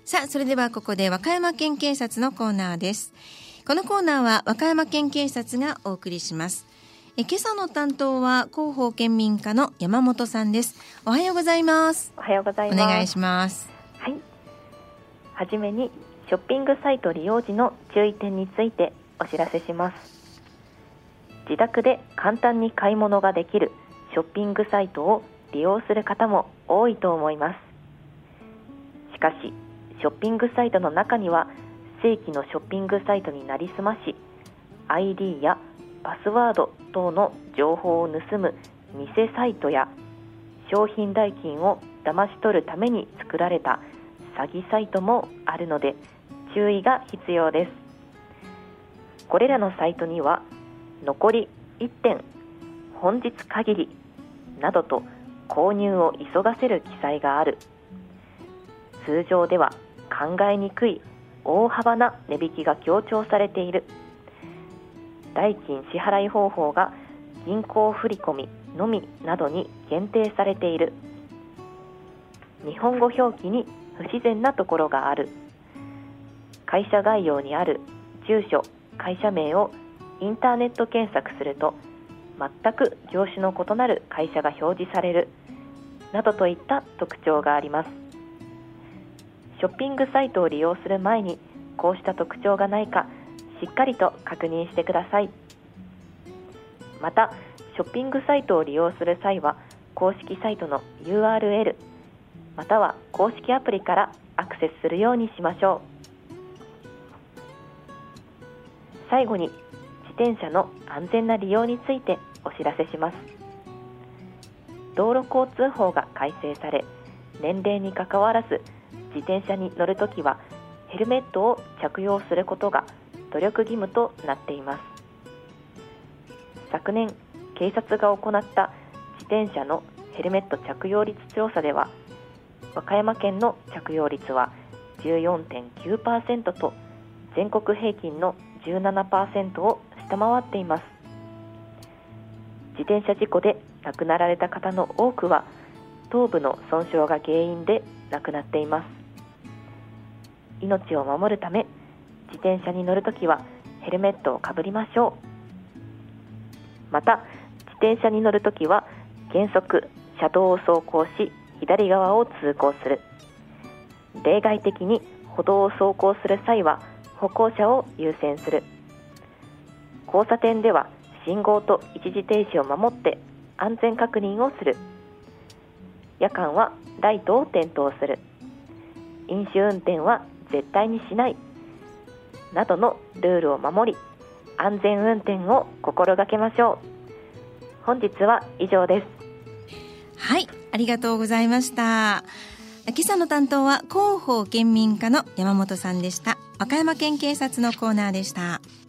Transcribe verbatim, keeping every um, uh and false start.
さあ、それではここで和歌山県警察のコーナーです。このコーナーは和歌山県警察がお送りします。え今朝の担当は広報県民課の山本さんです。おはようございます。 おはようございます。 お願いします。 はい。はじめにショッピングサイト利用時の注意点についてお知らせします。自宅で簡単に買い物ができるショッピングサイトを利用する方も多いと思います。しかしショッピングサイトの中には正規のショッピングサイトになりすまし アイディー やパスワード等の情報を盗む偽サイトや商品代金を騙し取るために作られた詐欺サイトもあるので注意が必要です。これらのサイトには残りいってん本日限りなどと購入を急がせる記載がある。通常では考えにくい大幅な値引きが強調されている。代金支払い方法が銀行振込のみなどに限定されている。日本語表記に不自然なところがある。会社概要にある住所、会社名をインターネット検索すると全く業種の異なる会社が表示されるなどといった特徴があります。ショッピングサイトを利用する前にこうした特徴がないかしっかりと確認してください。またショッピングサイトを利用する際は公式サイトの ユーアールエル または公式アプリからアクセスするようにしましょう。最後に自転車の安全な利用についてお知らせします。道路交通法が改正され年齢にかかわらず自転車に乗るときはヘルメットを着用することが努力義務となっています。昨年警察が行った自転車のヘルメット着用率調査では和歌山県の着用率は じゅうよんてんきゅうパーセント と全国平均の じゅうななパーセント を下回っています。自転車事故で亡くなられた方の多くは頭部の損傷が原因で亡くなっています。命を守るため自転車に乗るときはヘルメットをかぶりましょう。また自転車に乗るときは原則車道を走行し左側を通行する。例外的に歩道を走行する際は歩行者を優先する。交差点では信号と一時停止を守って安全確認をする。夜間はライトを点灯する。飲酒運転は絶対にしないなどのルールを守り安全運転を心がけましょう。本日は以上です。 はい、ありがとうございました。今朝の担当は広報県民課の山本さんでした。和歌山県警察のコーナーでした。